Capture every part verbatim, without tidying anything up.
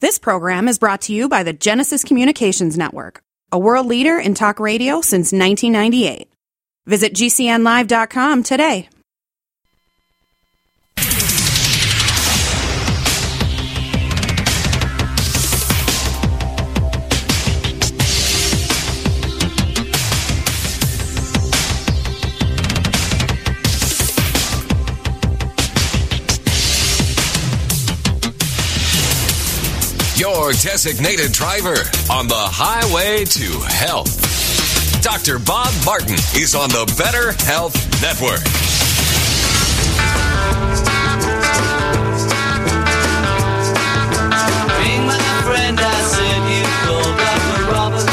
This program is brought to you by the Genesis Communications Network, a world leader in talk radio since nineteen ninety-eight. Visit G C N live dot com today. Your designated driver on the highway to health. Doctor Bob Martin is on the Better Health Network. Being my friend, I said you called Doctor Robert.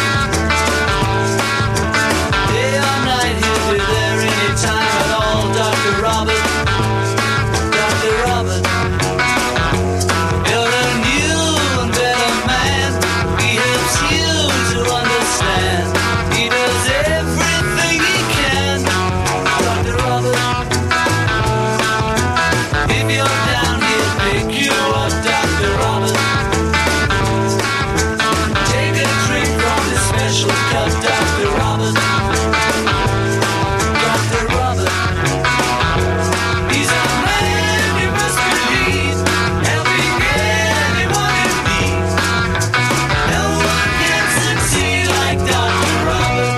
Day or night, he'll be there anytime at all. Doctor Robert, Doctor Robert. You're a new and better man. He helps you to understand. He does everything he can. Doctor Robert. If you're down, he'll pick you up. Doctor Robert. Take a drink from the special cup. Doctor Robert. Doctor Robert. He's a man you must believe, helping anyone in need. No one can succeed like Doctor Robert.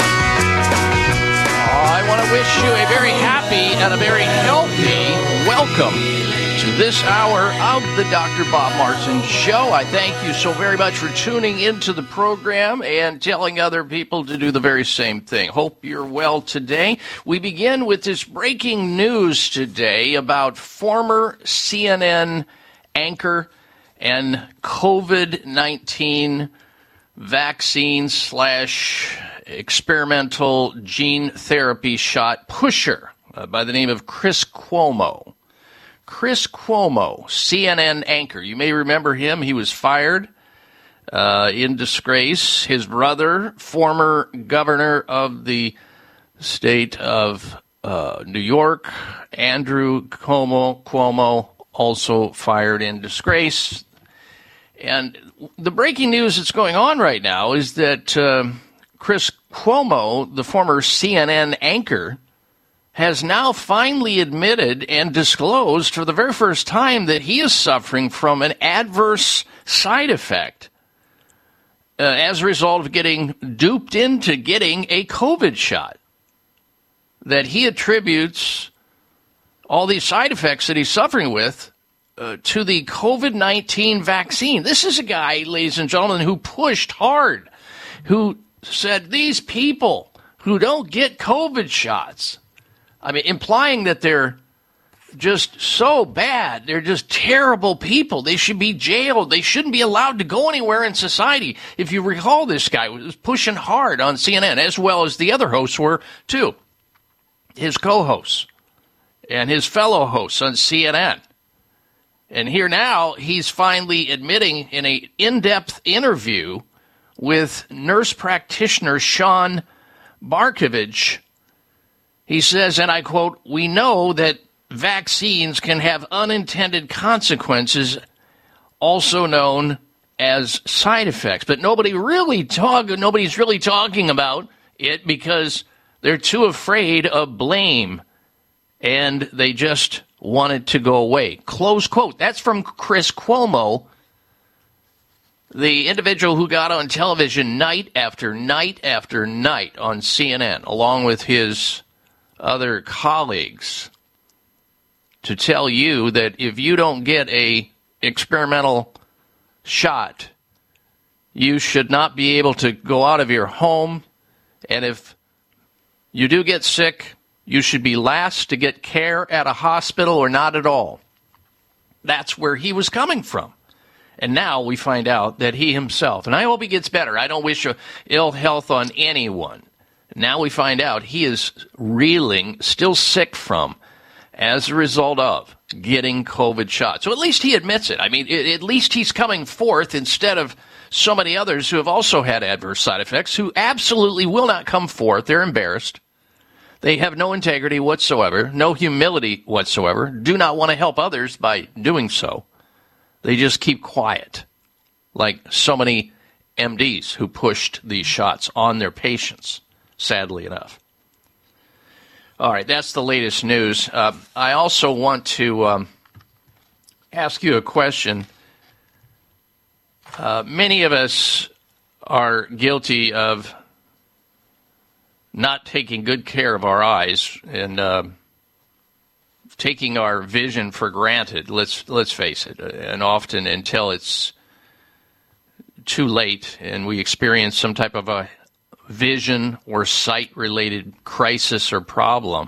Oh, I want to wish you a very happy and a very healthy welcome to this hour of the Doctor Bob Martin Show. I thank you so very much for tuning into the program and telling other people to do the very same thing. Hope you're well today. We begin with this breaking news today about former C N N anchor and COVID nineteen vaccine slash experimental gene therapy shot pusher uh, by the name of Chris Cuomo. Chris Cuomo, C N N anchor. You may remember him. He was fired uh, in disgrace. His brother, former governor of the state of uh, New York, Andrew Cuomo, Cuomo, also fired in disgrace. And the breaking news that's going on right now is that uh, Chris Cuomo, the former C N N anchor, has now finally admitted and disclosed for the very first time that he is suffering from an adverse side effect uh, as a result of getting duped into getting a COVID shot. That he attributes all these side effects that he's suffering with uh, to the COVID nineteen vaccine. This is a guy, ladies and gentlemen, who pushed hard, who said these people who don't get COVID shots, I mean, implying that they're just so bad. They're just terrible people. They should be jailed. They shouldn't be allowed to go anywhere in society. If you recall, this guy was pushing hard on C N N, as well as the other hosts were, too. His co-hosts and his fellow hosts on C N N. And here now, he's finally admitting in an in-depth interview with nurse practitioner Sean Barkovich. He says, and I quote, "We know that vaccines can have unintended consequences, also known as side effects. But nobody really talk, nobody's really talking about it because they're too afraid of blame, and they just want it to go away." Close quote. That's from Chris Cuomo, the individual who got on television night after night after night on C N N, along with his other colleagues, to tell you that if you don't get a experimental shot, you should not be able to go out of your home, and if you do get sick, you should be last to get care at a hospital or not at all. That's where he was coming from. And now we find out that he himself, and I hope he gets better. I don't wish ill health on anyone. Now we find out he is reeling, still sick from, as a result of getting COVID shots. So at least he admits it. I mean, it, at least he's coming forth instead of so many others who have also had adverse side effects, who absolutely will not come forth. They're embarrassed. They have no integrity whatsoever, no humility whatsoever, do not want to help others by doing so. They just keep quiet. like so many M Ds who pushed these shots on their patients, sadly enough. All right, that's the latest news. Uh, I also want to um, ask you a question. Uh, many of us are guilty of not taking good care of our eyes and uh, taking our vision for granted. Let's let's face it, and often until it's too late and we experience some type of a vision or sight-related crisis or problem.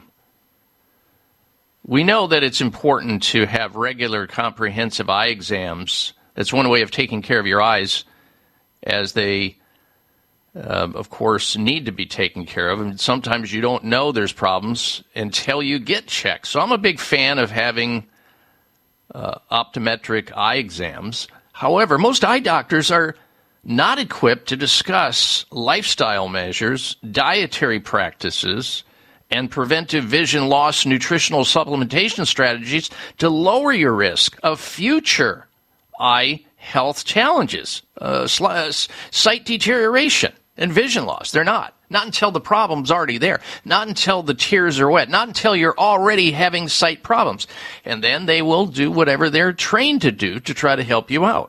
We know that it's important to have regular comprehensive eye exams. That's one way of taking care of your eyes, as they, uh, of course, need to be taken care of. And sometimes you don't know there's problems until you get checked. So I'm a big fan of having uh, optometric eye exams. However, most eye doctors are not equipped to discuss lifestyle measures, dietary practices, and preventive vision loss nutritional supplementation strategies to lower your risk of future eye health challenges, uh, sight deterioration, and vision loss. They're not. Not until the problem's already there. Not until the tears are wet. Not until you're already having sight problems. And then they will do whatever they're trained to do to try to help you out.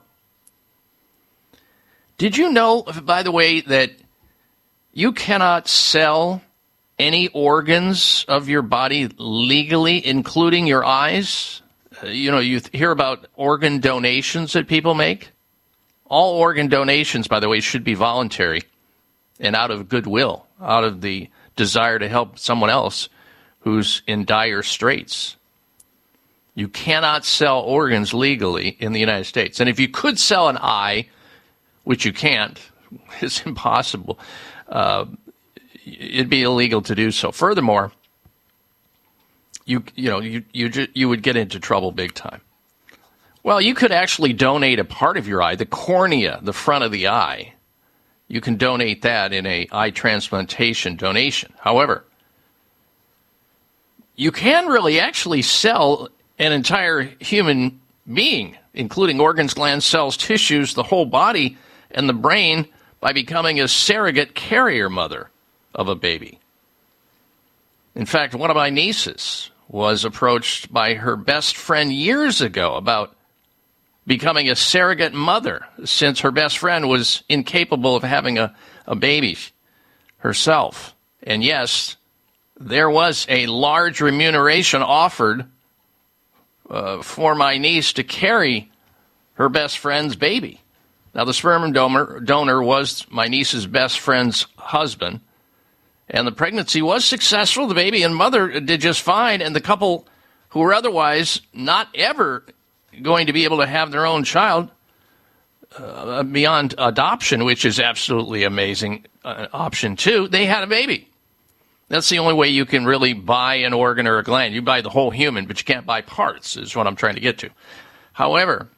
Did you know, by the way, that you cannot sell any organs of your body legally, including your eyes? Uh, you know, you th- hear about organ donations that people make. All organ donations, by the way, should be voluntary and out of goodwill, out of the desire to help someone else who's in dire straits. You cannot sell organs legally in the United States. And if you could sell an eye, which you can't, it's impossible, uh, it'd be illegal to do so. Furthermore, you you know you you ju- you would get into trouble big time. Well, you could actually donate a part of your eye, the cornea, the front of the eye. You can donate that in a eye transplantation donation. However, you can really actually sell an entire human being, including organs, glands, cells, tissues, the whole body, and the brain, by becoming a surrogate carrier mother of a baby. In fact, one of my nieces was approached by her best friend years ago about becoming a surrogate mother, since her best friend was incapable of having a, a baby herself. And yes, there was a large remuneration offered uh, for my niece to carry her best friend's baby. Now, the sperm donor, donor was my niece's best friend's husband, and the pregnancy was successful. The baby and mother did just fine, and the couple who were otherwise not ever going to be able to have their own child uh, beyond adoption, which is absolutely amazing uh, option too, they had a baby. That's the only way you can really buy an organ or a gland. You buy the whole human, but you can't buy parts, is what I'm trying to get to. However,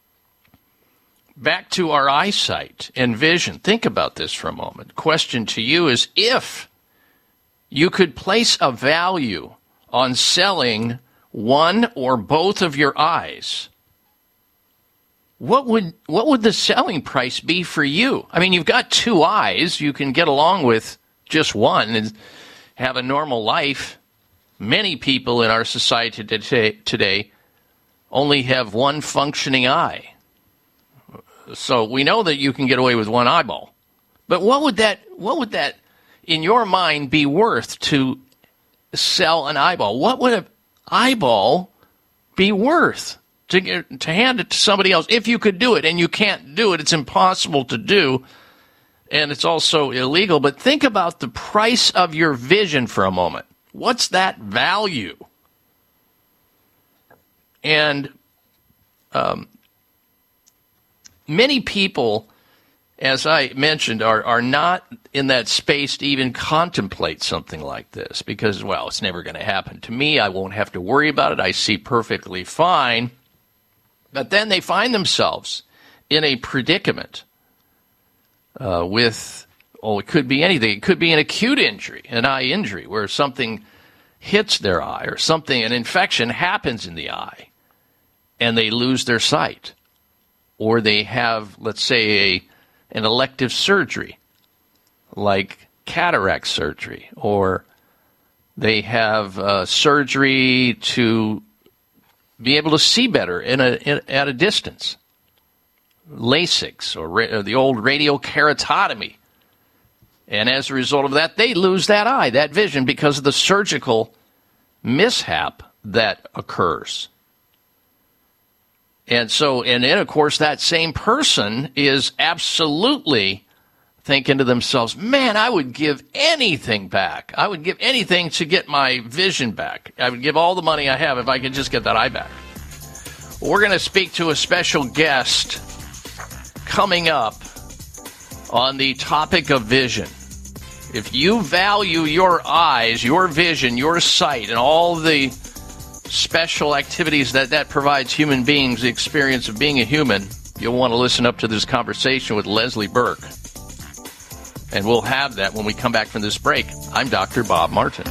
back to our eyesight and vision. Think about this for a moment. Question to you is, if you could place a value on selling one or both of your eyes, what would what would the selling price be for you? I mean, you've got two eyes. You can get along with just one and have a normal life. Many people in our society today, today only have one functioning eye. So we know that you can get away with one eyeball. But what would that, what would that, in your mind, be worth to sell an eyeball? What would an eyeball be worth to get, to hand it to somebody else? If you could do it, and you can't do it, it's impossible to do, and it's also illegal. But think about the price of your vision for a moment. What's that value? And um, many people, as I mentioned, are, are not in that space to even contemplate something like this because, well, it's never going to happen to me. I won't have to worry about it. I see perfectly fine. But then they find themselves in a predicament uh, with, oh, it could be anything. It could be an acute injury, an eye injury, where something hits their eye or something, an infection happens in the eye, and they lose their sight. or they have, let's say, a, an elective surgery, like cataract surgery, or they have uh, surgery to be able to see better in a, in, at a distance, LASIK, or, ra- or the old radiokeratotomy. And as a result of that, they lose that eye, that vision, because of the surgical mishap that occurs. And so, and then, of course, that same person is absolutely thinking to themselves, man, I would give anything back. I would give anything to get my vision back. I would give all the money I have if I could just get that eye back. We're going to speak to a special guest coming up on the topic of vision. If you value your eyes, your vision, your sight, and all the special activities that that provides human beings, the experience of being a human, you'll want to listen up to this conversation with Leslie Burke. And we'll have that when we come back from this break. I'm Doctor Bob Martin.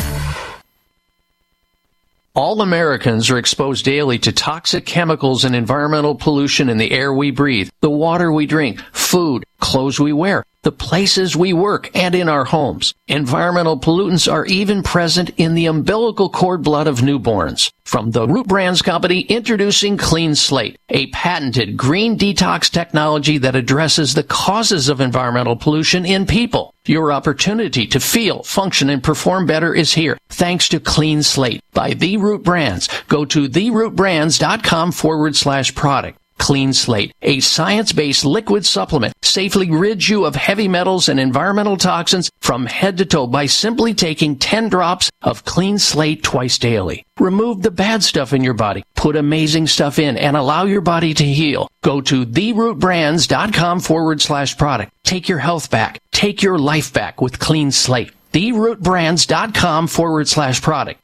All Americans are exposed daily to toxic chemicals and environmental pollution in the air we breathe, the water we drink, food, clothes we wear, the places we work, and in our homes. Environmental pollutants are even present in the umbilical cord blood of newborns. From the Root Brands Company, introducing Clean Slate, a patented green detox technology that addresses the causes of environmental pollution in people. Your opportunity to feel, function, and perform better is here, thanks to Clean Slate by The Root Brands. Go to therootbrands.com forward slash product. Clean Slate, a science-based liquid supplement, safely rids you of heavy metals and environmental toxins from head to toe by simply taking ten drops of Clean Slate twice daily. Remove the bad stuff in your body, put amazing stuff in, and allow your body to heal. Go to therootbrands.com forward slash product. Take your health back. Take your life back with Clean Slate. therootbrands.com forward slash product.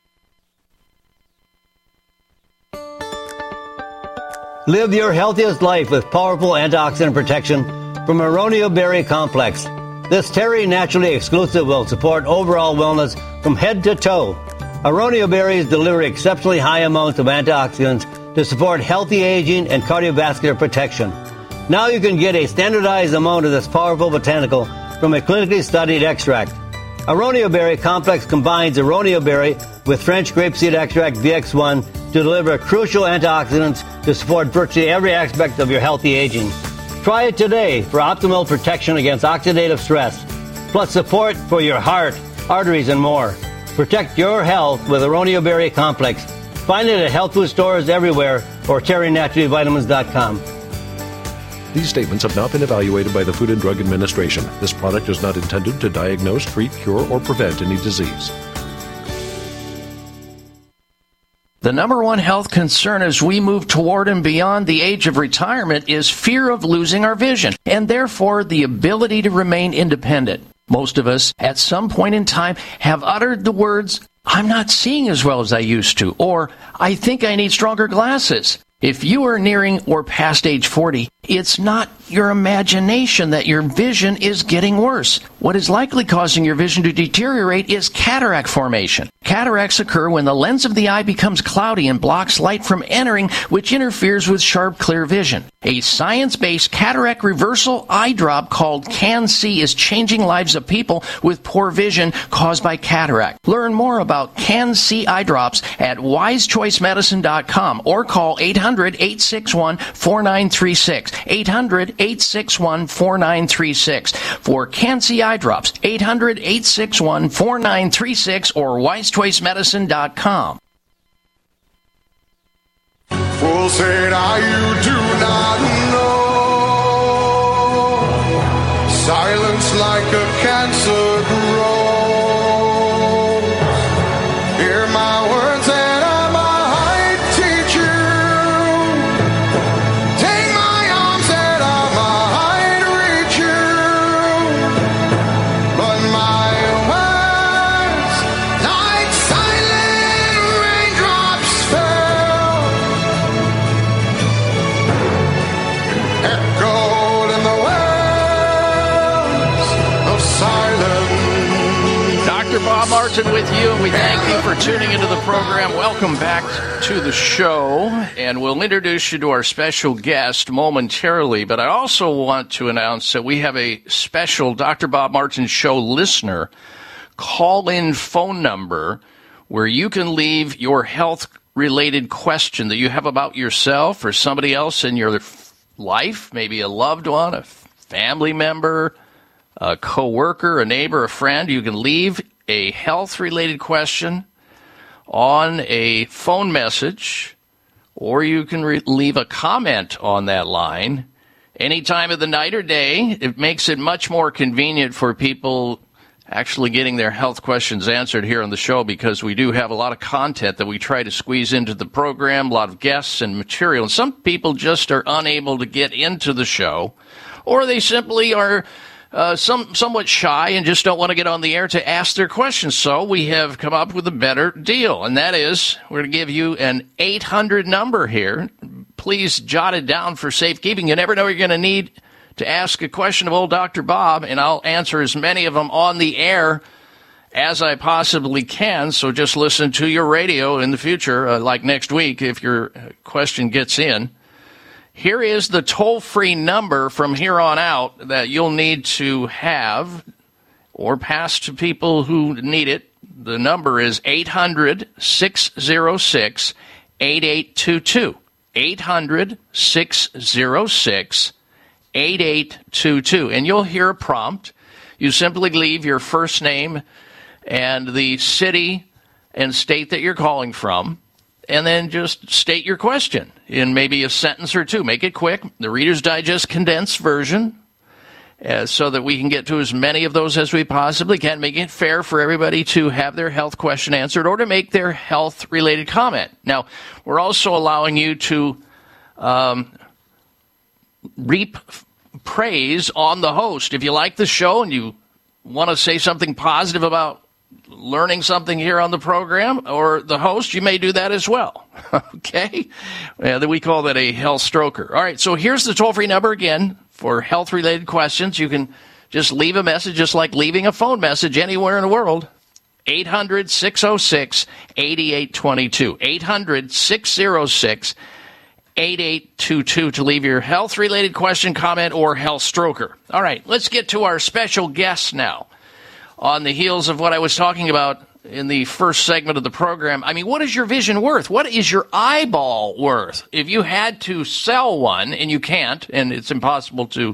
Live your healthiest life with powerful antioxidant protection from Aronio Berry Complex. This Terry Naturally exclusive will support overall wellness from head to toe. Aronio berries deliver exceptionally high amounts of antioxidants to support healthy aging and cardiovascular protection. Now you can get a standardized amount of this powerful botanical from a clinically studied extract. Aronio Berry Complex combines Aronio berry with French grapeseed extract V X one to deliver crucial antioxidants to support virtually every aspect of your healthy aging. Try it today for optimal protection against oxidative stress, plus support for your heart, arteries, and more. Protect your health with Aronio Berry Complex. Find it at health food stores everywhere or terry naturally vitamins dot com. These statements have not been evaluated by the Food and Drug Administration. This product is not intended to diagnose, treat, cure, or prevent any disease. The number one health concern as we move toward and beyond the age of retirement is fear of losing our vision, and therefore the ability to remain independent. Most of us, at some point in time, have uttered the words, "I'm not seeing as well as I used to," or "I think I need stronger glasses." If you are nearing or past age forty, it's not your imagination that your vision is getting worse. What is likely causing your vision to deteriorate is cataract formation. Cataracts occur when the lens of the eye becomes cloudy and blocks light from entering, which interferes with sharp, clear vision. A science-based cataract reversal eye drop called CanSee is changing lives of people with poor vision caused by cataract. Learn more about CanSee eye drops at wise choice medicine dot com or call eight hundred, eight six one, four nine three six. eight hundred, eight six one, four nine three six. For CanSee eye drops, eight hundred, eight six one, four nine three six or wise choice medicine dot com. Full said, I you do not know. Silence like a cancer grows. Hear my words and I might teach you. Take my arms and I might reach you. But my words, like silent raindrops, fell. Echoed in the wells of silence. Bob Martin with you. We thank you for tuning into the program. Welcome back to the show, and we'll introduce you to our special guest momentarily. But I also want to announce that we have a special Doctor Bob Martin Show listener call-in phone number where you can leave your health-related question that you have about yourself or somebody else in your life, maybe a loved one, a family member, a coworker, a neighbor, a friend. You can leave a health-related question on a phone message, or you can re- leave a comment on that line any time of the night or day. It makes it much more convenient for people actually getting their health questions answered here on the show, because we do have a lot of content that we try to squeeze into the program, a lot of guests and material. And some people just are unable to get into the show, or they simply are Uh, some somewhat shy and just don't want to get on the air to ask their questions. So we have come up with a better deal, and that is we're going to give you an eight hundred number here. Please jot it down for safekeeping. You never know you're going to need to ask a question of old Doctor Bob, and I'll answer as many of them on the air as I possibly can. So just listen to your radio in the future, uh, like next week, if your question gets in. Here is the toll-free number from here on out that you'll need to have or pass to people who need it. The number is eight hundred, six oh six, eight eight two two. eight hundred, six oh six, eight eight two two. And you'll hear a prompt. You simply leave your first name and the city and state that you're calling from, and then just state your question in maybe a sentence or two. Make it quick. The Reader's Digest condensed version, uh, so that we can get to as many of those as we possibly can, making it fair for everybody to have their health question answered or to make their health-related comment. Now, we're also allowing you to um, reap praise on the host. If you like the show and you want to say something positive about learning something here on the program or the host, you may do that as well. Okay? Uh, we call that a health stroker. All right, so here's the toll-free number again for health-related questions. You can just leave a message, just like leaving a phone message anywhere in the world. eight hundred, six oh six, eight eight two two. eight hundred, six oh six, eight eight two two to leave your health-related question, comment, or health stroker. All right, let's get to our special guest now. On the heels of what I was talking about in the first segment of the program, I mean, what is your vision worth? What is your eyeball worth? If you had to sell one, and you can't, and it's impossible to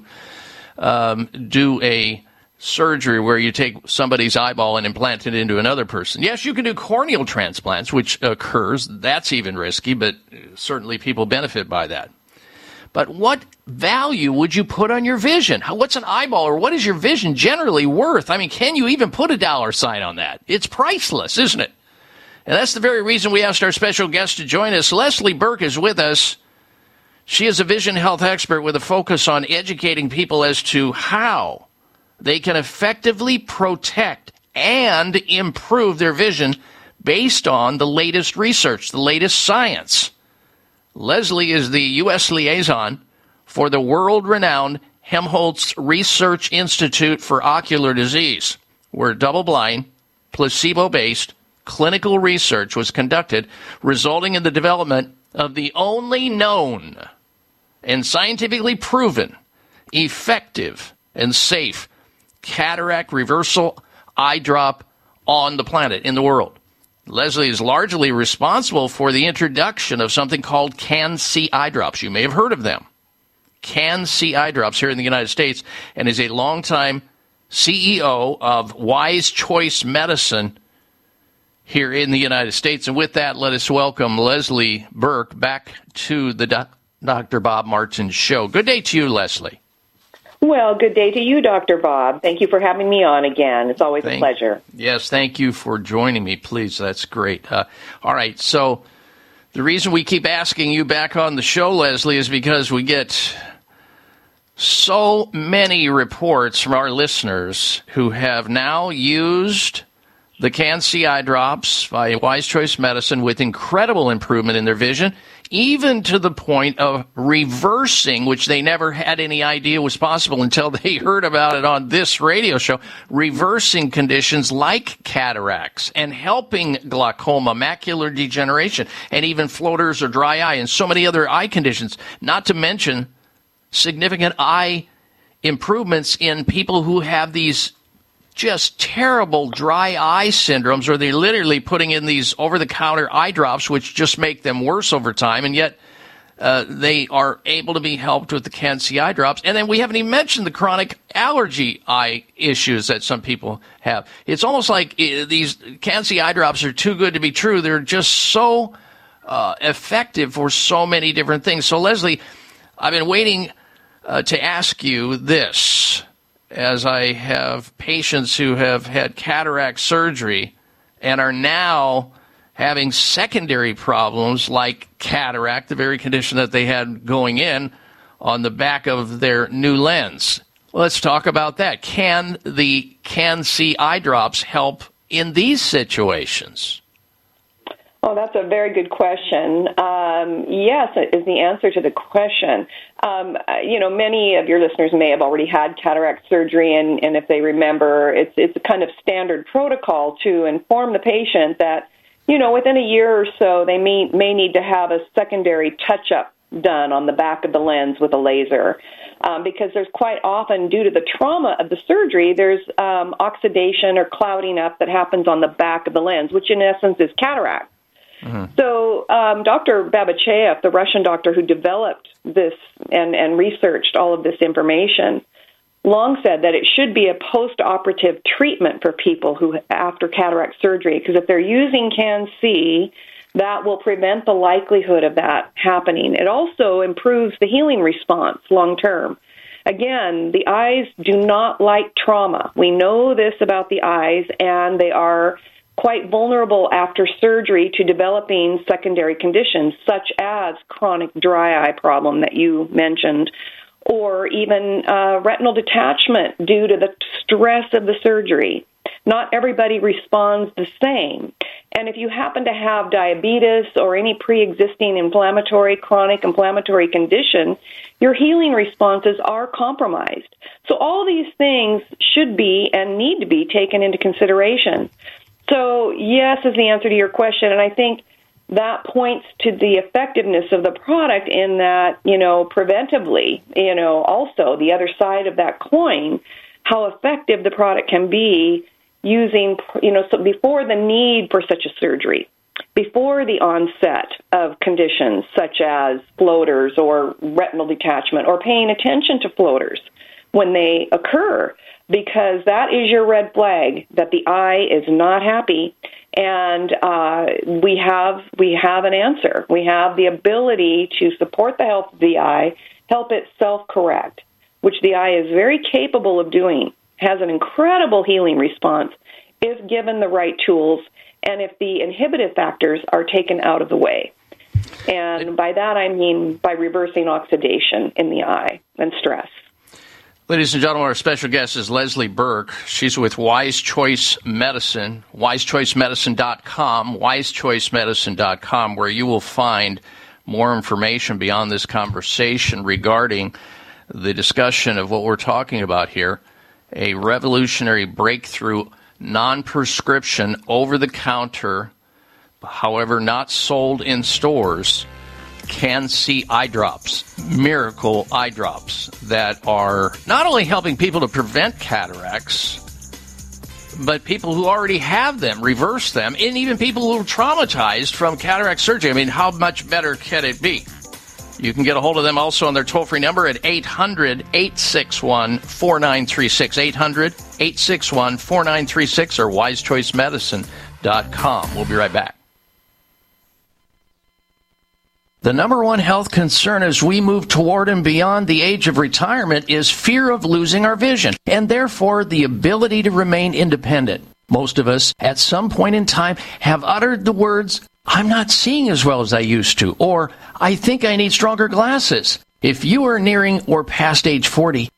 um, do a surgery where you take somebody's eyeball and implant it into another person. Yes, you can do corneal transplants, which occurs. That's even risky, but certainly people benefit by that. But what value would you put on your vision? What's an eyeball, or what is your vision generally worth? I mean, can you even put a dollar sign on that? It's priceless, isn't it? And that's the very reason we asked our special guest to join us. Leslie Burke is with us. She is a vision health expert with a focus on educating people as to how they can effectively protect and improve their vision based on the latest research, the latest science. Leslie is the U S liaison for the world-renowned Helmholtz Research Institute for Ocular Disease, where double-blind, placebo-based clinical research was conducted, resulting in the development of the only known and scientifically proven effective and safe cataract reversal eye drop on the planet, in the world. Leslie is largely responsible for the introduction of something called Can-C eye drops. You may have heard of them. Can-C eye drops here in the United States, and is a longtime C E O of Wise Choice Medicine here in the United States. And with that, let us welcome Leslie Burke back to the Do- Doctor Bob Martin Show. Good day to you, Leslie. Well, good day to you, Doctor Bob. Thank you for having me on again. It's always thank, a pleasure. Yes, thank you for joining me, please. That's great. Uh, all right, so the reason we keep asking you back on the show, Leslie, is because we get so many reports from our listeners who have now used the Can-C eye drops by Wise Choice Medicine with incredible improvement in their vision, even to the point of reversing, which they never had any idea was possible until they heard about it on this radio show, reversing conditions like cataracts and helping glaucoma, macular degeneration, and even floaters or dry eye and so many other eye conditions, not to mention significant eye improvements in people who have these just terrible dry eye syndromes, where they're literally putting in these over-the-counter eye drops, which just make them worse over time, and yet uh, they are able to be helped with the Can-C eye drops. And then we haven't even mentioned the chronic allergy eye issues that some people have. It's almost like uh, these Can-C eye drops are too good to be true. They're just so uh, effective for so many different things. So, Leslie, I've been waiting uh, to ask you this, as I have patients who have had cataract surgery and are now having secondary problems like cataract, the very condition that they had going in, on the back of their new lens. Let's talk about that. Can the Can-C eye drops help in these situations? Oh, that's a very good question. Um, yes, is the answer to the question. Um, you know, many of your listeners may have already had cataract surgery, and, and if they remember, it's it's a kind of standard protocol to inform the patient that, you know, within a year or so, they may, may need to have a secondary touch-up done on the back of the lens with a laser. Um, because there's quite often, due to the trauma of the surgery, there's um, oxidation or clouding up that happens on the back of the lens, which in essence is cataract. Mm-hmm. So um, Doctor Babachev, the Russian doctor who developed this and, and researched all of this information, long said that it should be a post-operative treatment for people who after cataract surgery, because if they're using Can-C, that will prevent the likelihood of that happening. It also improves the healing response long-term. Again, the eyes do not like trauma. We know this about the eyes, and they are quite vulnerable after surgery to developing secondary conditions, such as chronic dry eye problem that you mentioned, or even uh, retinal detachment due to the stress of the surgery. Not everybody responds the same. And if you happen to have diabetes or any pre-existing inflammatory, chronic inflammatory condition, your healing responses are compromised. So all these things should be and need to be taken into consideration. So yes is the answer to your question, and I think that points to the effectiveness of the product in that, you know, preventively, you know, also the other side of that coin, how effective the product can be using, you know, so before the need for such a surgery, before the onset of conditions such as floaters or retinal detachment, or paying attention to floaters when they occur, because that is your red flag that the eye is not happy, and uh, we have we have an answer. We have the ability to support the health of the eye, help it self-correct, which the eye is very capable of doing, has an incredible healing response if given the right tools and if the inhibitive factors are taken out of the way. And by that I mean by reversing oxidation in the eye and stress. Ladies and gentlemen, our special guest is Leslie Burke. She's with Wise Choice Medicine, wise choice medicine dot com, wise choice medicine dot com, where you will find more information beyond this conversation regarding the discussion of what we're talking about here, a revolutionary breakthrough non-prescription, over-the-counter, however not sold in stores, Can-C eye drops, miracle eye drops that are not only helping people to prevent cataracts, but people who already have them, reverse them, and even people who are traumatized from cataract surgery. I mean, how much better can it be? You can get a hold of them also on their toll-free number at eight hundred, eight six one, four nine three six, eight hundred, eight six one, four nine three six, or wise choice medicine dot com. We'll be right back. The number one health concern as we move toward and beyond the age of retirement is fear of losing our vision, and therefore the ability to remain independent. Most of us, at some point in time, have uttered the words, "I'm not seeing as well as I used to," or "I think I need stronger glasses." If you are nearing or past age forty,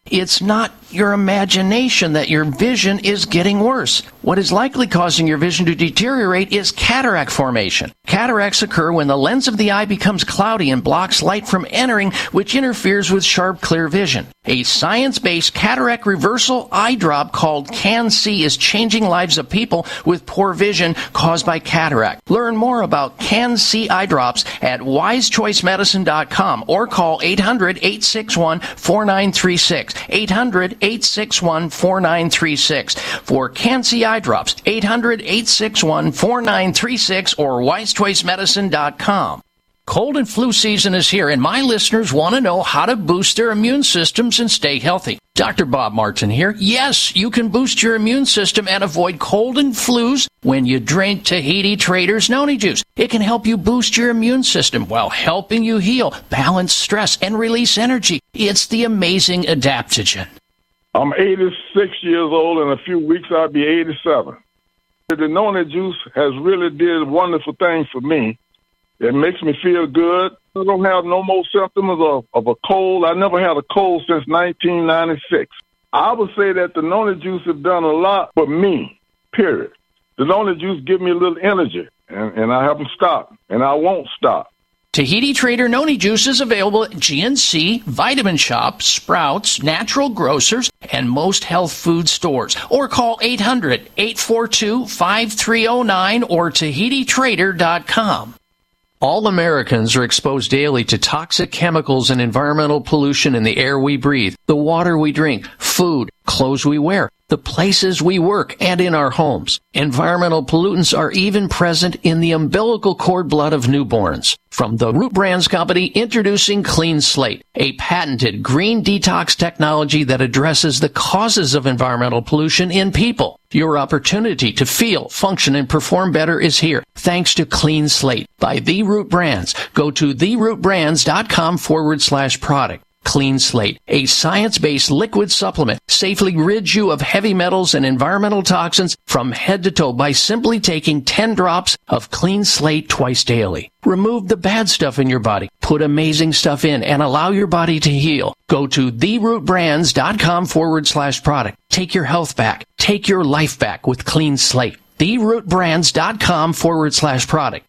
It's not your imagination that your vision is getting worse. What is likely causing your vision to deteriorate is cataract formation. Cataracts occur when the lens of the eye becomes cloudy and blocks light from entering, which interferes with sharp, clear vision. A science-based cataract reversal eye drop called Can-C is changing lives of people with poor vision caused by cataract. Learn more about Can-C eye drops at wise choice medicine dot com or call eight hundred, eight six one, four nine three six. eight hundred, eight six one, four nine three six. For Can-C eye drops, eight hundred, eight six one, four nine three six or wise choice medicine dot com. Cold and flu season is here, and my listeners want to know how to boost their immune systems and stay healthy. Doctor Bob Martin here. Yes, you can boost your immune system and avoid cold and flus when you drink Tahiti Traders Noni Juice. It can help you boost your immune system while helping you heal, balance stress, and release energy. It's the amazing adaptogen. I'm eighty-six years old. In a few weeks, I'll be eighty-seven. The Noni Juice has really did wonderful things for me. It makes me feel good. I don't have no more symptoms of, of a cold. I never had a cold since nineteen ninety-six. I would say that the Noni Juice has done a lot for me, period. The Noni Juice gives me a little energy, and, and I haven't stopped, and I won't stop. Tahiti Trader Noni Juice is available at G N C, Vitamin Shop, Sprouts, Natural Grocers, and most health food stores. Or call eight hundred, eight four two, five three zero nine or Tahiti Trader dot com. All Americans are exposed daily to toxic chemicals and environmental pollution in the air we breathe, the water we drink, food, clothes we wear, the places we work, and in our homes. Environmental pollutants are even present in the umbilical cord blood of newborns. From the Root Brands Company, introducing Clean Slate, a patented green detox technology that addresses the causes of environmental pollution in people. Your opportunity to feel, function, and perform better is here, thanks to Clean Slate by The Root Brands. Go to the root brands dot com forward slash product. Clean Slate, a science-based liquid supplement, safely rids you of heavy metals and environmental toxins from head to toe by simply taking ten drops of Clean Slate twice daily. Remove the bad stuff in your body, put amazing stuff in, and allow your body to heal. Go to the root brands dot com forward slash product. Take your health back. Take your life back with Clean Slate. the root brands dot com forward slash product.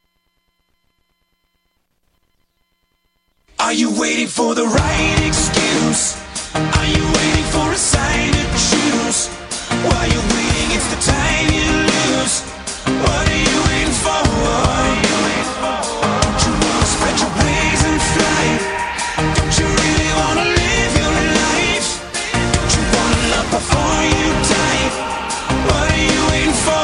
Are you waiting for the right excuse? Are you waiting for a sign to choose? While you're waiting, it's the time you lose. What are you waiting for? Don't you want to spread your wings and fly? Don't you really want to live your life? Don't you want to love before you die? What are you waiting for?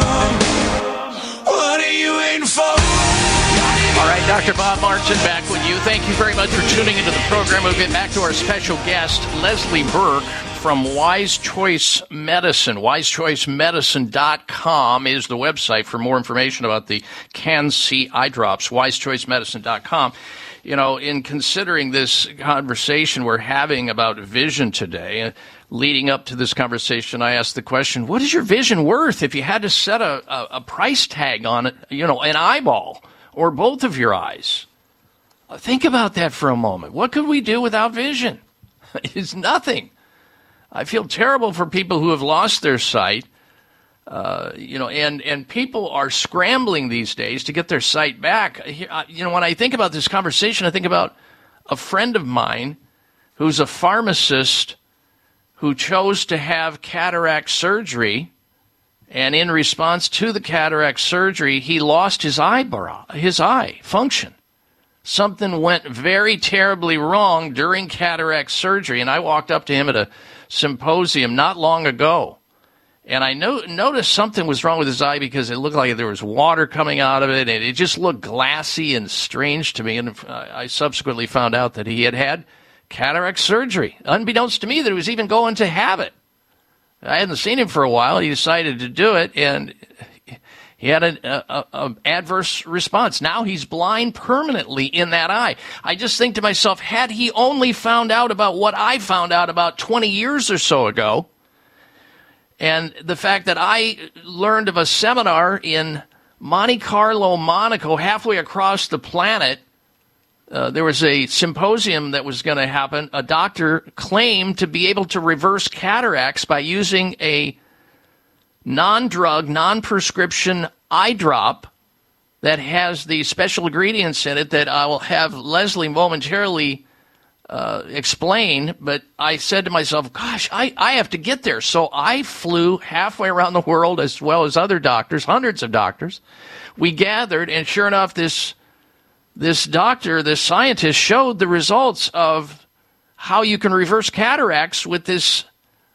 What are you waiting for? All right, Doctor Bob Martin back with you. Thank you very much for tuning into the program. We'll get back to our special guest, Leslie Burke from Wise Choice Medicine. wise choice medicine dot com is the website for more information about the Can-C eye drops, wise choice medicine dot com. You know, in considering this conversation we're having about vision today, uh, leading up to this conversation, I asked the question, what is your vision worth if you had to set a, a, a price tag on it, you know, an eyeball? Or both of your eyes. Think about that for a moment. What could we do without vision? It's nothing. I feel terrible for people who have lost their sight. Uh, you know, and, and people are scrambling these days to get their sight back. You know, when I think about this conversation, I think about a friend of mine who's a pharmacist who chose to have cataract surgery. And in response to the cataract surgery, he lost his eyebrow, his eye function. Something went very terribly wrong during cataract surgery. And I walked up to him at a symposium not long ago. And I no- noticed something was wrong with his eye because it looked like there was water coming out of it. And it just looked glassy and strange to me. And I subsequently found out that he had had cataract surgery. Unbeknownst to me that he was even going to have it. I hadn't seen him for a while. He decided to do it, and he had an a, a adverse response. Now he's blind permanently in that eye. I just think to myself, had he only found out about what I found out about twenty years or so ago, and the fact that I learned of a seminar in Monte Carlo, Monaco, halfway across the planet, uh, there was a symposium that was going to happen. A doctor claimed to be able to reverse cataracts by using a non-drug, non-prescription eye drop that has the special ingredients in it that I will have Leslie momentarily uh, explain. But I said to myself, gosh, I, I have to get there. So I flew halfway around the world, as well as other doctors, hundreds of doctors. We gathered, and sure enough, this this doctor, this scientist, showed the results of how you can reverse cataracts with this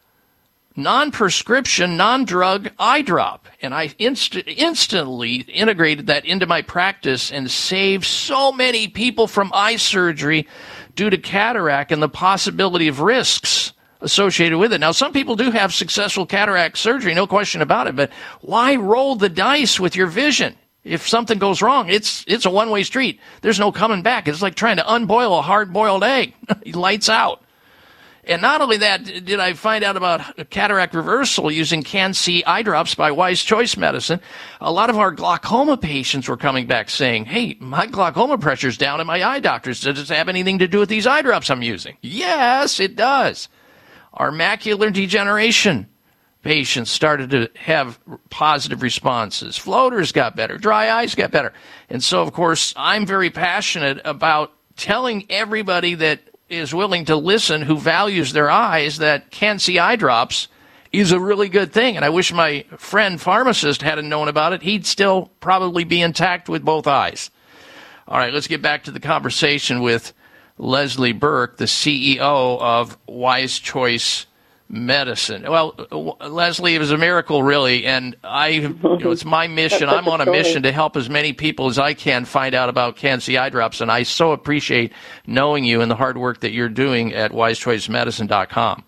non-prescription, non-drug eye drop. And I inst- instantly integrated that into my practice and saved so many people from eye surgery due to cataract and the possibility of risks associated with it. Now, some people do have successful cataract surgery, no question about it, but why roll the dice with your vision? If something goes wrong, it's it's a one-way street. There's no coming back. It's like trying to unboil a hard-boiled egg. Lights out. And not only that, did I find out about cataract reversal using Can-C eye drops by Wise Choice Medicine. A lot of our glaucoma patients were coming back saying, hey, my glaucoma pressure's down at my eye doctor's. Does it have anything to do with these eye drops I'm using? Yes, it does. Our macular degeneration patients started to have positive responses. Floaters got better. Dry eyes got better. And so, of course, I'm very passionate about telling everybody that is willing to listen, who values their eyes, that Can-C eye drops is a really good thing. And I wish my friend pharmacist hadn't known about it. He'd still probably be intact with both eyes. All right, let's get back to the conversation with Leslie Burke, the C E O of Wise Choice Medicine. Well, uh, Leslie, it was a miracle, really, and I, you know, it's my mission. I'm on a mission to help as many people as I can find out about Can-C eye drops, and I so appreciate knowing you and the hard work that you're doing at wise choice medicine dot com.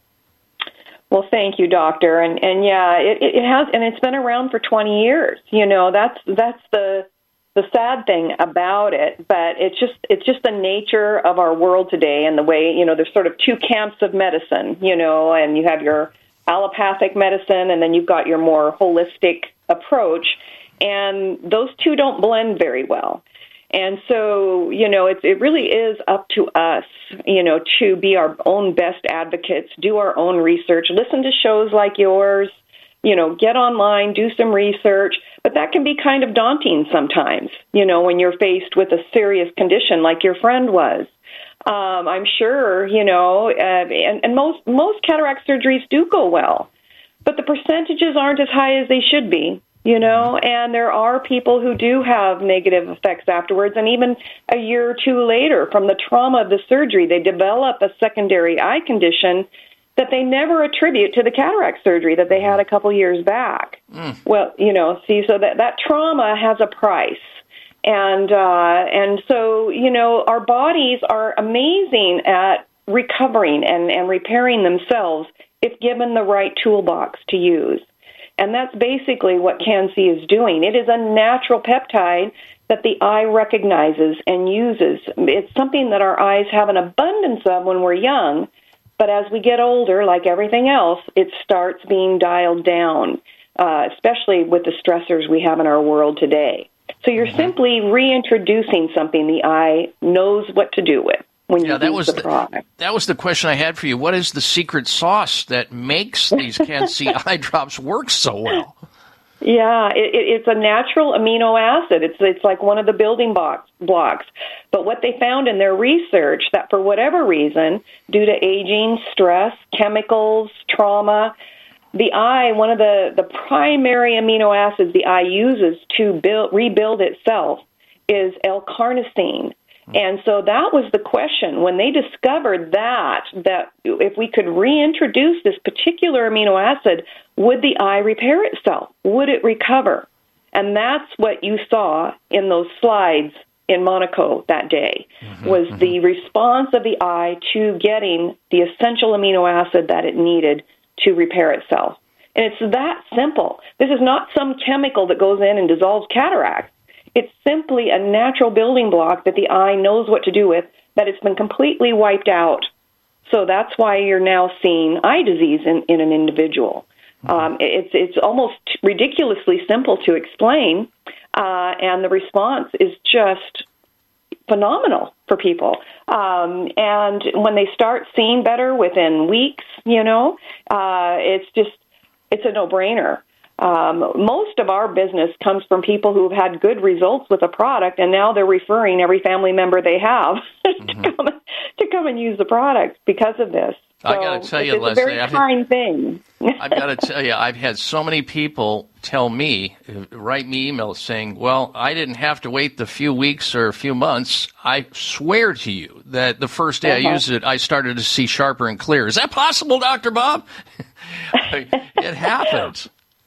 Well, thank you, doctor, and and yeah, it, it has, and it's been around for twenty years. You know, that's that's the the sad thing about it, but it's just it's just the nature of our world today, and the way, you know, there's sort of two camps of medicine, you know, and you have your allopathic medicine, and then you've got your more holistic approach, and those two don't blend very well. And so, you know, it's, it really is up to us, you know, to be our own best advocates, do our own research, listen to shows like yours, you know, get online, do some research. But that can be kind of daunting sometimes, you know, when you're faced with a serious condition like your friend was. Um, I'm sure, you know, uh, and, and most most cataract surgeries do go well, but the percentages aren't as high as they should be, you know, and there are people who do have negative effects afterwards, and even a year or two later from the trauma of the surgery, they develop a secondary eye condition that they never attribute to the cataract surgery that they had a couple years back. Mm. Well, you know, see, so that, that trauma has a price. And, uh, and so, you know, our bodies are amazing at recovering and, and repairing themselves if given the right toolbox to use. And that's basically what Can-C is doing. It is a natural peptide that the eye recognizes and uses. It's something that our eyes have an abundance of when we're young, but as we get older, like everything else, it starts being dialed down, uh, especially with the stressors we have in our world today. So you're mm-hmm. simply reintroducing something the eye knows what to do with when yeah, you that use was the the, product. That was the question I had for you. What is the secret sauce that makes these Can-C eye drops work so well? Yeah, it, it, it's a natural amino acid. It's it's like one of the building blocks, blocks. But what they found in their research, that for whatever reason, due to aging, stress, chemicals, trauma, the eye, one of the, the primary amino acids the eye uses to build, rebuild itself is L-carnosine. And so that was the question. When they discovered that, that if we could reintroduce this particular amino acid, would the eye repair itself? Would it recover? And that's what you saw in those slides in Monaco that day, mm-hmm, was mm-hmm. the response of the eye to getting the essential amino acid that it needed to repair itself. And it's that simple. This is not some chemical that goes in and dissolves cataracts. It's simply a natural building block that the eye knows what to do with, that it's been completely wiped out. So that's why you're now seeing eye disease in, in an individual. Um, it's it's almost ridiculously simple to explain, uh, and the response is just phenomenal for people. Um, and when they start seeing better within weeks, you know, uh, it's just, it's a no-brainer. Um, most of our business comes from people who've had good results with a product, and now they're referring every family member they have mm-hmm. to come to come and use the product because of this. So I got to tell you, it's Leslie, a very I've kind had, thing. I've got to tell you, I've had so many people tell me, write me emails saying, well, I didn't have to wait the few weeks or a few months. I swear to you that the first day uh-huh. I used it, I started to see sharper and clearer. Is that possible, Doctor Bob? It happens.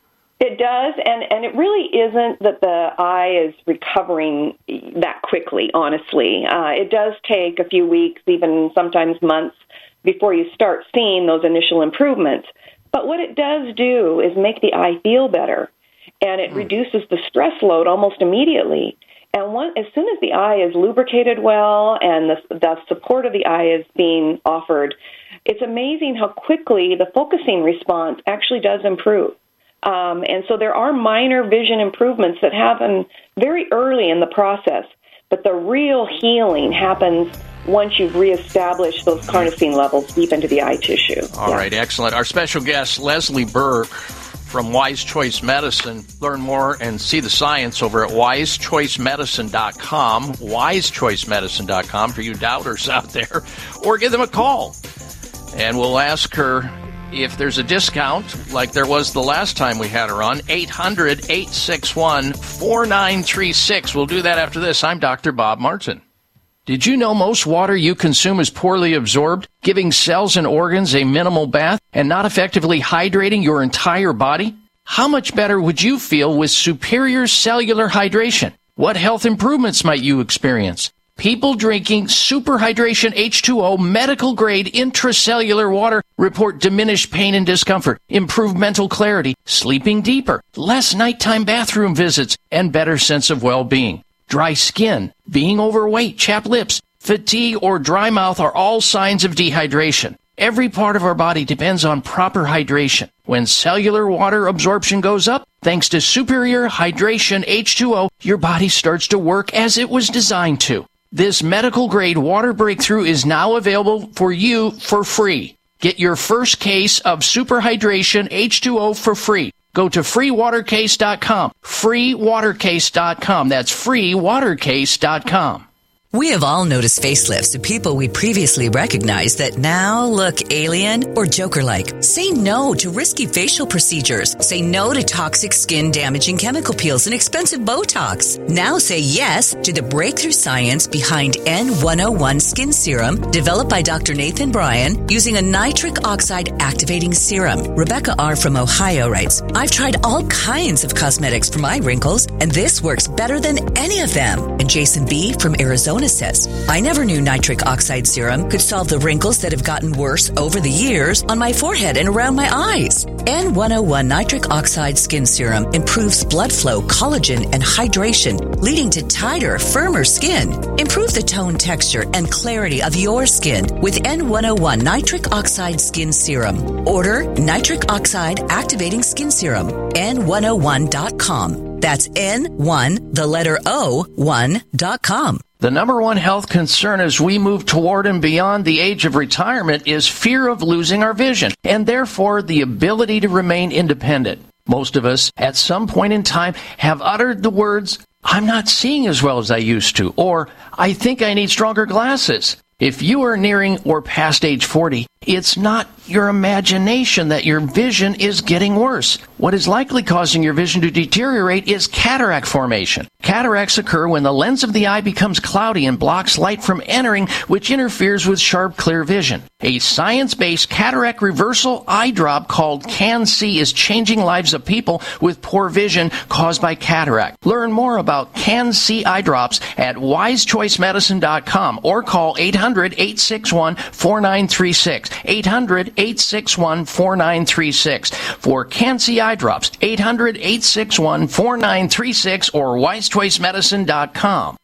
It does, and, and it really isn't that the eye is recovering that quickly, honestly. Uh, it does take a few weeks, even sometimes months, before you start seeing those initial improvements. But what it does do is make the eye feel better, and it mm. reduces the stress load almost immediately. And one, as soon as the eye is lubricated well and the, the support of the eye is being offered, it's amazing how quickly the focusing response actually does improve. Um, and so there are minor vision improvements that happen very early in the process, but the real healing happens once you've reestablished those carnosine levels deep into the eye tissue. All yeah. right, excellent. Our special guest, Leslie Burke from Wise Choice Medicine. Learn more and see the science over at wise choice medicine dot com, wise choice medicine dot com for you doubters out there, or give them a call. And we'll ask her if there's a discount, like there was the last time we had her on, eight hundred, eight six one, four nine three six. We'll do that after this. I'm Doctor Bob Martin. Did you know most water you consume is poorly absorbed, giving cells and organs a minimal bath and not effectively hydrating your entire body? How much better would you feel with superior cellular hydration? What health improvements might you experience? People drinking Super Hydration H two O medical-grade intracellular water report diminished pain and discomfort, improved mental clarity, sleeping deeper, less nighttime bathroom visits, and better sense of well-being. Dry skin, being overweight, chapped lips, fatigue, or dry mouth are all signs of dehydration. Every part of our body depends on proper hydration. When cellular water absorption goes up, thanks to Superior Hydration H two O, your body starts to work as it was designed to. This medical-grade water breakthrough is now available for you for free. Get your first case of Super Hydration H two O for free. Go to free water case dot com, free water case dot com. That's free water case dot com. We have all noticed facelifts of people we previously recognized that now look alien or Joker-like. Say no to risky facial procedures. Say no to toxic skin-damaging chemical peels and expensive Botox. Now say yes to the breakthrough science behind N one oh one Skin Serum, developed by Doctor Nathan Bryan using a nitric oxide activating serum. Rebecca R. from Ohio writes, I've tried all kinds of cosmetics for my wrinkles, and this works better than any of them. And Jason B. from Arizona says, I never knew nitric oxide serum could solve the wrinkles that have gotten worse over the years on my forehead and around my eyes. N one oh one Nitric Oxide Skin Serum improves blood flow, collagen, and hydration, leading to tighter, firmer skin. Improve the tone, texture, and clarity of your skin with N one oh one Nitric Oxide Skin Serum. Order Nitric Oxide Activating Skin Serum, N one oh one dot com. That's N one, the letter O, one dot com. The number one health concern as we move toward and beyond the age of retirement is fear of losing our vision, and therefore the ability to remain independent. Most of us, at some point in time, have uttered the words, I'm not seeing as well as I used to, or I think I need stronger glasses. If you are nearing or past age forty, it's not your imagination that your vision is getting worse. What is likely causing your vision to deteriorate is cataract formation. Cataracts occur when the lens of the eye becomes cloudy and blocks light from entering, which interferes with sharp, clear vision. A science-based cataract reversal eye drop called Can-C is changing lives of people with poor vision caused by cataract. Learn more about Can-C eye drops at wise choice medicine dot com or call eight hundred, eight six one, four nine three six. eight hundred, eight six one, four nine three six. For Can-C eye drops, eight hundred, eight six one, four nine three six or wise choice medicine dot com.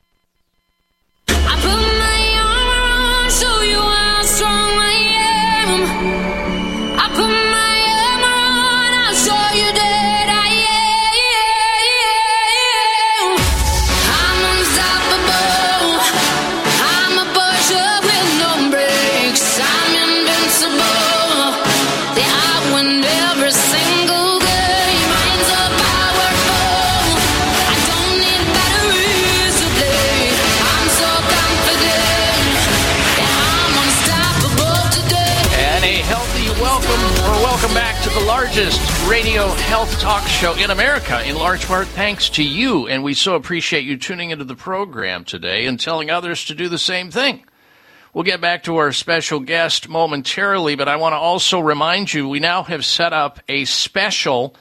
I put my armor on, show you how strong I am. I put my armor on, I'll show you that I am. I'm unstoppable. welcome or welcome back to the largest radio health talk show in America, in large part thanks to you. And we so appreciate you tuning into the program today and telling others to do the same thing. We'll get back to our special guest momentarily, but I want to also remind you we now have set up a special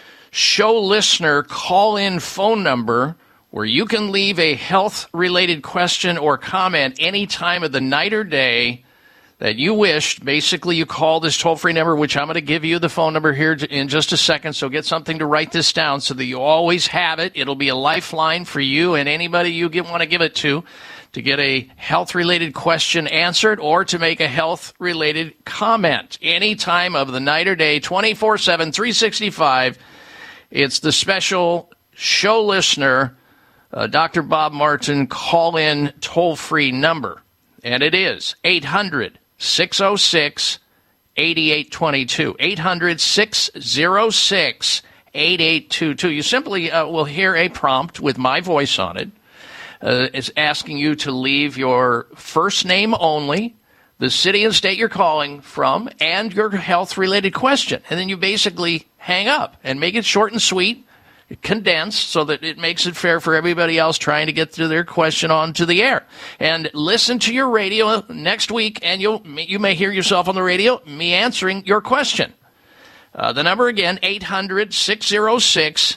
show listener call-in phone number where you can leave a health-related question or comment any time of the night or day that you wished. Basically, you call this toll-free number, which I'm going to give you the phone number here in just a second, so get something to write this down so that you always have it. It'll be a lifeline for you and anybody you get, want to give it to, to get a health-related question answered or to make a health-related comment any time of the night or day, twenty-four seven, three sixty-five. It's the special show listener, uh, Doctor Bob Martin, call-in toll-free number, and it is eight hundred, six oh six, eight eight two two, eight hundred, six oh six, eight eight two two. You simply uh, will hear a prompt with my voice on it. Uh, it's asking you to leave your first name only, the city and state you're calling from, and your health-related question. And then you basically hang up and make it short and sweet, condensed, so that it makes it fair for everybody else trying to get to their question onto the air. And listen to your radio next week, and you'll, you may hear yourself on the radio, me answering your question. Uh, the number again, eight hundred, six oh six,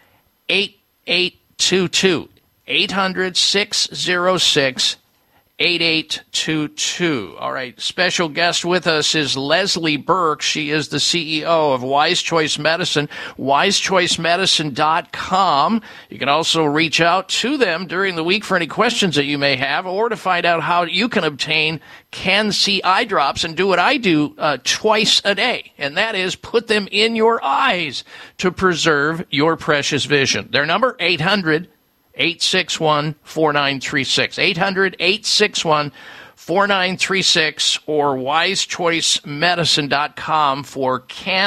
eight eight two two. eight hundred, six oh six, eight eight two two. All right, special guest with us is Leslie Burke. She is the C E O of Wise Choice Medicine, wise choice medicine dot com. You can also reach out to them during the week for any questions that you may have or to find out how you can obtain Can-C eye drops and do what I do uh, twice a day, and that is put them in your eyes to preserve your precious vision. Their number, eight hundred, eight six one, four nine three six. eight hundred, eight six one, four nine three six or wise choice medicine dot com for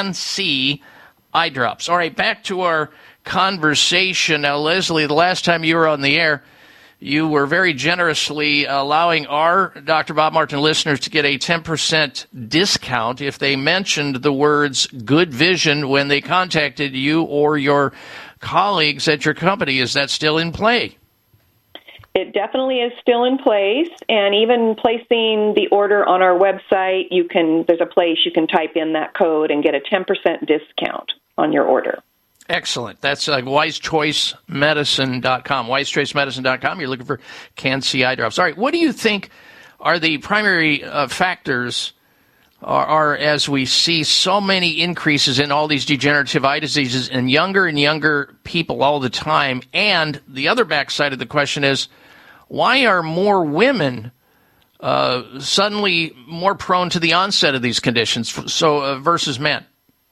Can-C eye drops. All right, back to our conversation. Now, Leslie, the last time you were on the air, you were very generously allowing our Doctor Bob Martin listeners to get a ten percent discount if they mentioned the words good vision when they contacted you or your colleagues at your company. Is that still in play? It definitely is still in place, and even placing the order on our website, you can. There's a place you can type in that code and get a ten percent discount on your order. Excellent. That's uh, wise choice medicine dot com. wise choice medicine dot com. You're looking for Can-C eye drops. All right, what do you think are the primary uh, factors Are, are as we see so many increases in all these degenerative eye diseases in younger and younger people all the time? And the other backside of the question is, why are more women uh, suddenly more prone to the onset of these conditions so uh, versus men?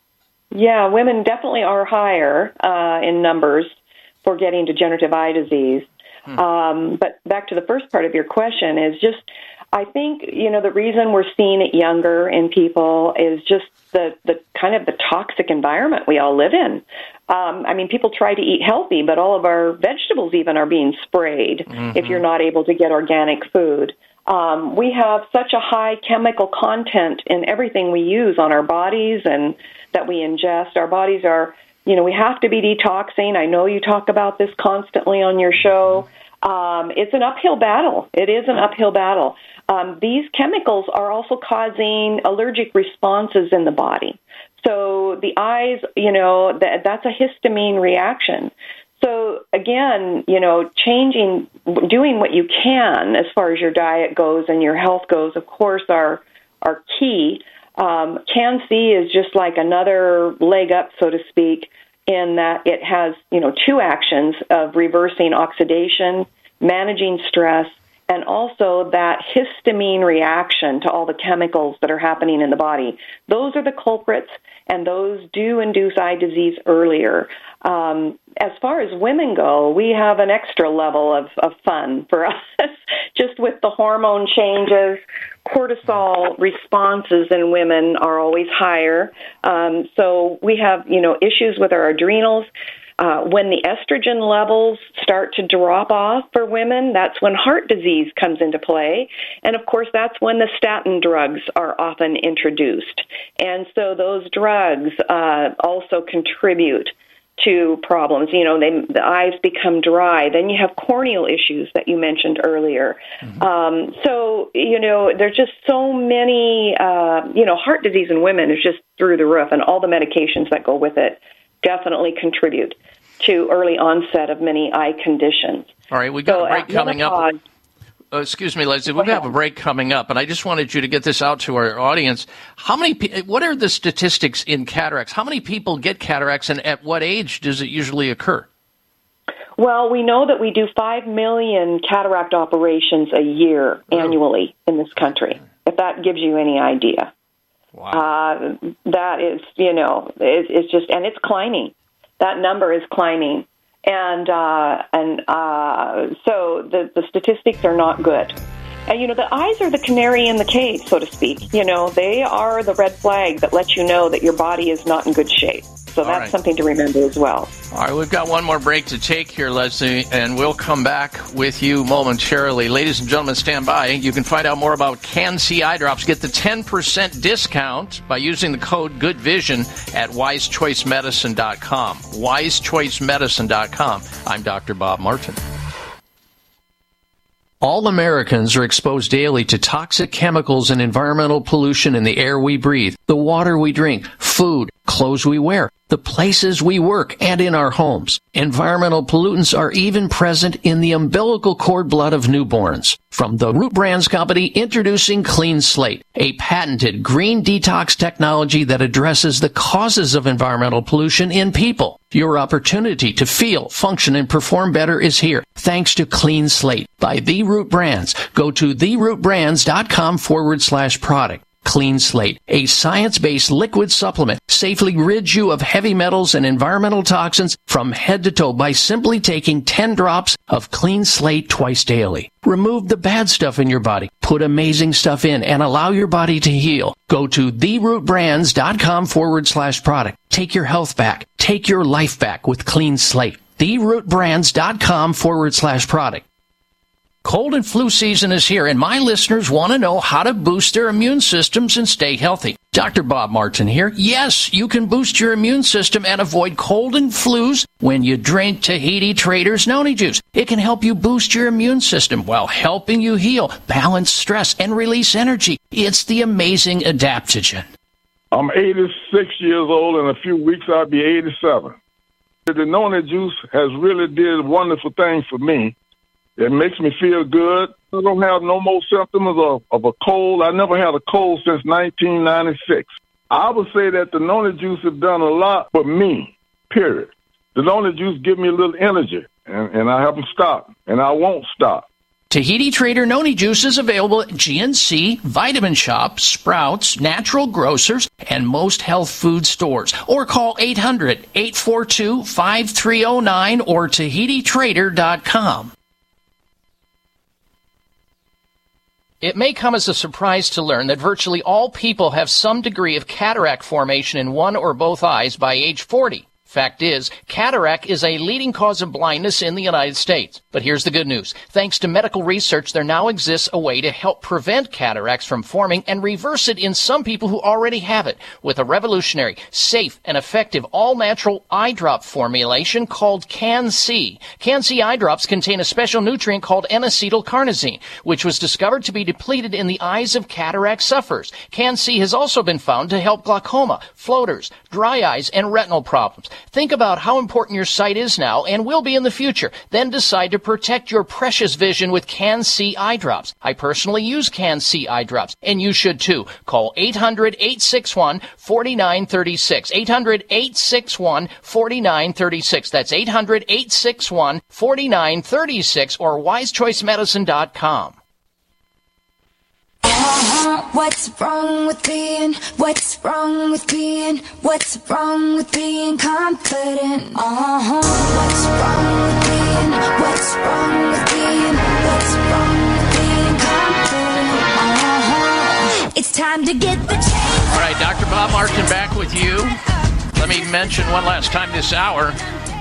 Yeah, women definitely are higher uh, in numbers for getting degenerative eye disease. Hmm. Um, but back to the first part of your question is just, I think, you know, the reason we're seeing it younger in people is just the, the kind of the toxic environment we all live in. Um, I mean, people try to eat healthy, but all of our vegetables even are being sprayed mm-hmm. if you're not able to get organic food. Um, we have such a high chemical content in everything we use on our bodies and that we ingest. Our bodies are, you know, we have to be detoxing. I know you talk about this constantly on your show. Um, it's an uphill battle. It is an uphill battle. Um, these chemicals are also causing allergic responses in the body. So the eyes, you know, that, that's a histamine reaction. So again, you know, changing, doing what you can as far as your diet goes and your health goes, of course, are are key. Um, Can-C is just like another leg up, so to speak, in that it has, you know, two actions of reversing oxidation, managing stress, and also that histamine reaction to all the chemicals that are happening in the body. Those are the culprits, and those do induce eye disease earlier. Um, as far as women go, we have an extra level of, of fun for us, just with the hormone changes. Cortisol responses in women are always higher. Um, so we have, you know, issues with our adrenals. Uh, when the estrogen levels start to drop off for women, that's when heart disease comes into play. And, of course, that's when the statin drugs are often introduced. And so those drugs uh, also contribute to problems. You know, they, the eyes become dry. Then you have corneal issues that you mentioned earlier. Mm-hmm. Um, so, you know, there's just so many, uh, you know, heart disease in women is just through the roof, and all the medications that go with it definitely contribute to early onset of many eye conditions. All right, we've got so a break coming menopause, up. Uh, excuse me, Leslie. We have a break coming up, and I just wanted you to get this out to our audience. How many? Pe- what are the statistics in cataracts? How many people get cataracts, and at what age does it usually occur? Well, we know that we do five million cataract operations a year annually in this country, if that gives you any idea. Wow. Uh, that is, you know, it, it's just, and it's climbing. That number is climbing. And uh, and uh, so the, the statistics are not good. And, you know, the eyes are the canary in the cave, so to speak. You know, they are the red flag that lets you know that your body is not in good shape. So All that's right. something to remember as well. All right, we've got one more break to take here, Leslie, and we'll come back with you momentarily. Ladies and gentlemen, stand by. You can find out more about Can-C eye drops. Get the ten percent discount by using the code GOODVISION at wise choice medicine dot com. wise choice medicine dot com. I'm Doctor Bob Martin. All Americans are exposed daily to toxic chemicals and environmental pollution in the air we breathe, the water we drink, food, clothes we wear, the places we work, and in our homes. Environmental pollutants are even present in the umbilical cord blood of newborns. From the Root Brands Company, introducing Clean Slate, a patented green detox technology that addresses the causes of environmental pollution in people. Your opportunity to feel, function, and perform better is here, thanks to Clean Slate by The Root Brands. Go to therootbrands.com forward slash product. Clean Slate, a science-based liquid supplement, safely rids you of heavy metals and environmental toxins from head to toe by simply taking ten drops of Clean Slate twice daily. Remove the bad stuff in your body, put amazing stuff in, and allow your body to heal. Go to therootbrands.com forward slash product. Take your health back. Take your life back with Clean Slate. therootbrands.com forward slash product. Cold and flu season is here, and my listeners want to know how to boost their immune systems and stay healthy. Doctor Bob Martin here. Yes, you can boost your immune system and avoid cold and flus when you drink Tahiti Traders Noni Juice. It can help you boost your immune system while helping you heal, balance stress, and release energy. It's the amazing adaptogen. I'm eighty-six years old. In a few weeks, I'll be eighty-seven. The Noni Juice has really did wonderful things for me. It makes me feel good. I don't have no more symptoms of, of a cold. I never had a cold since nineteen ninety-six. I would say that the Noni Juice has done a lot for me, period. The Noni Juice gives me a little energy, and, and I haven't stopped, and I won't stop. Tahiti Trader Noni Juice is available at G N C, Vitamin Shop, Sprouts, Natural Grocers, and most health food stores. Or call eight hundred, eight four two, five three zero nine or tahiti trader dot com. It may come as a surprise to learn that virtually all people have some degree of cataract formation in one or both eyes by age forty. Fact is, cataract is a leading cause of blindness in the United States. But here's the good news. Thanks to medical research, there now exists a way to help prevent cataracts from forming and reverse it in some people who already have it with a revolutionary, safe, and effective all-natural eye drop formulation called Can-C. Can-C eye drops contain a special nutrient called N-acetylcarnosine, which was discovered to be depleted in the eyes of cataract sufferers. Can-C has also been found to help glaucoma, floaters, dry eyes, and retinal problems. Think about how important your sight is now and will be in the future. Then decide to protect your precious vision with Can-C eye drops. I personally use Can-C eye drops, and you should too. Call eight hundred, eight six one, four nine three six. eight hundred, eight six one, four nine three six. That's eight hundred, eight six one, four nine three six or wise choice medicine dot com. Uh-huh. What's wrong with being, what's wrong with being, what's wrong with being confident? Uh-huh. What's wrong with being, what's wrong with being, what's wrong with being confident? Uh-huh. It's time to get the change. All right, Doctor Bob Martin back with you. Let me mention one last time this hour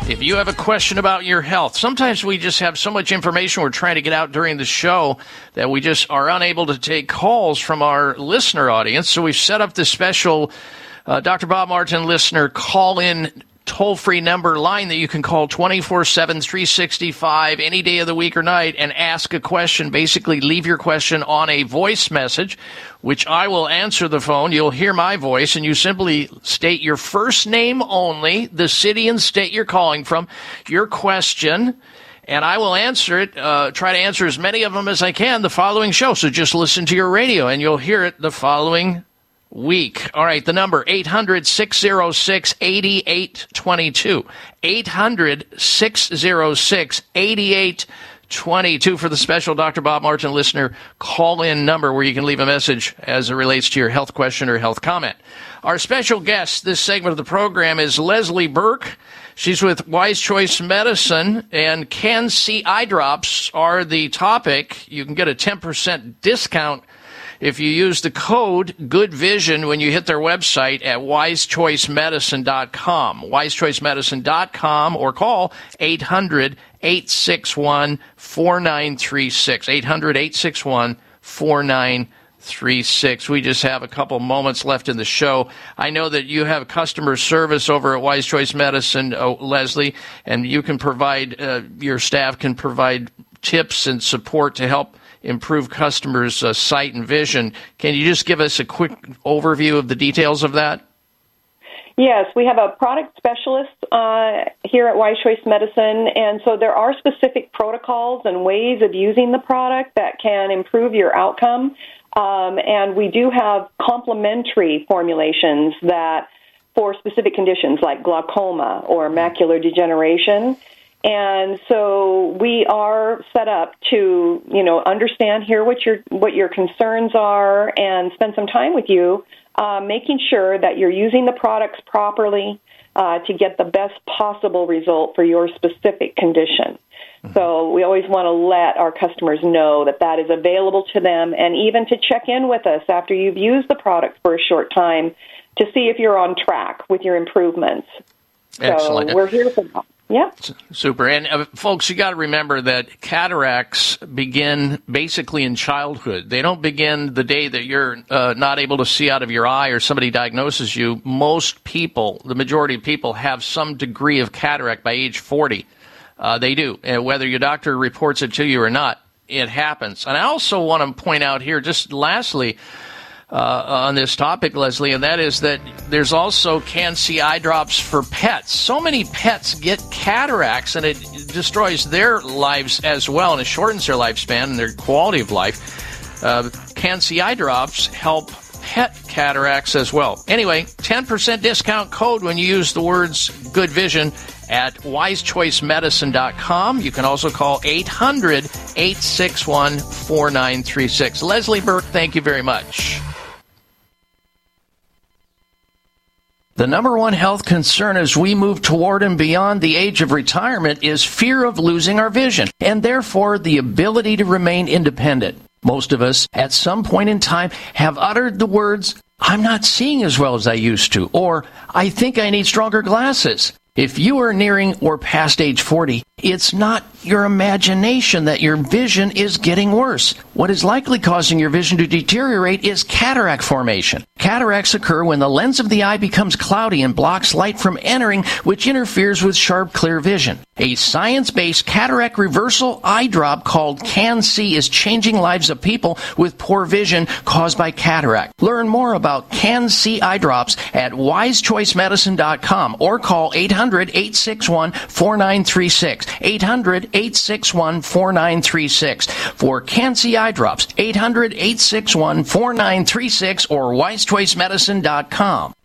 If you have a question about your health, sometimes we just have so much information we're trying to get out during the show that we just are unable to take calls from our listener audience. So we've set up this special uh, Doctor Bob Martin listener call-in toll-free number line that you can call twenty-four seven, three sixty-five, any day of the week or night and ask a question. Basically, leave your question on a voice message, which I will answer the phone. You'll hear my voice, and you simply state your first name only, the city and state you're calling from, your question, and I will answer it, uh, try to answer as many of them as I can the following show. So just listen to your radio, and you'll hear it the following week. All right, the number, eight hundred, six oh six, eight eight two two. eight hundred, six oh six, eight eight two two for the special Doctor Bob Martin listener call-in number where you can leave a message as it relates to your health question or health comment. Our special guest this segment of the program is Leslie Burke. She's with Wise Choice Medicine, and Can-C eye drops are the topic. You can get a ten percent discount if you use the code Good Vision when you hit their website at wise choice medicine dot com, wise choice medicine dot com, or call eight hundred, eight six one, four nine three six, eight hundred, eight six one, four nine three six. We just have a couple moments left in the show. I know that you have customer service over at Wise Choice Medicine, oh, Leslie, and you can provide, uh, your staff can provide tips and support to help improve customers' uh, sight and vision. Can you just give us a quick overview of the details of that? Yes, we have a product specialist uh, here at Wise Choice Medicine, and so there are specific protocols and ways of using the product that can improve your outcome. Um, and we do have complementary formulations that for specific conditions like glaucoma or macular degeneration. And so we are set up to, you know, understand, hear what your what your concerns are, and spend some time with you, uh, making sure that you're using the products properly uh, to get the best possible result for your specific condition. Mm-hmm. So we always want to let our customers know that that is available to them, and even to check in with us after you've used the product for a short time to see if you're on track with your improvements. Excellent. So we're here for that. Yeah. Super. And uh, folks, you got to remember that cataracts begin basically in childhood. They don't begin the day that you're uh, not able to see out of your eye or somebody diagnoses you. Most people, the majority of people, have some degree of cataract by age forty. Uh, they do. And whether your doctor reports it to you or not, it happens. And I also want to point out here, just lastly, Uh, on this topic, Leslie, and that is that there's also Can-C eye drops for pets. So many pets get cataracts, and it destroys their lives as well, and it shortens their lifespan and their quality of life. Uh, Can-C eye drops help pet cataracts as well. Anyway, ten percent discount code when you use the words Good Vision at wise choice medicine dot com. You can also call eight hundred, eight six one, four nine three six. Leslie Burke, thank you very much. The number one health concern as we move toward and beyond the age of retirement is fear of losing our vision, and therefore the ability to remain independent. Most of us, at some point in time, have uttered the words, "I'm not seeing as well as I used to," or "I think I need stronger glasses." If you are nearing or past age forty, it's not your imagination that your vision is getting worse. What is likely causing your vision to deteriorate is cataract formation. Cataracts occur when the lens of the eye becomes cloudy and blocks light from entering, which interferes with sharp, clear vision. A science-based cataract reversal eye drop called Can-C is changing lives of people with poor vision caused by cataract. Learn more about Can-C eye drops at wise choice medicine dot com or call eight hundred, eight six one, four nine three six. eight hundred, eight six one, four nine three six. For Can-C eye drops, eight hundred, eight six one, four nine three six or wise choice medicine dot com.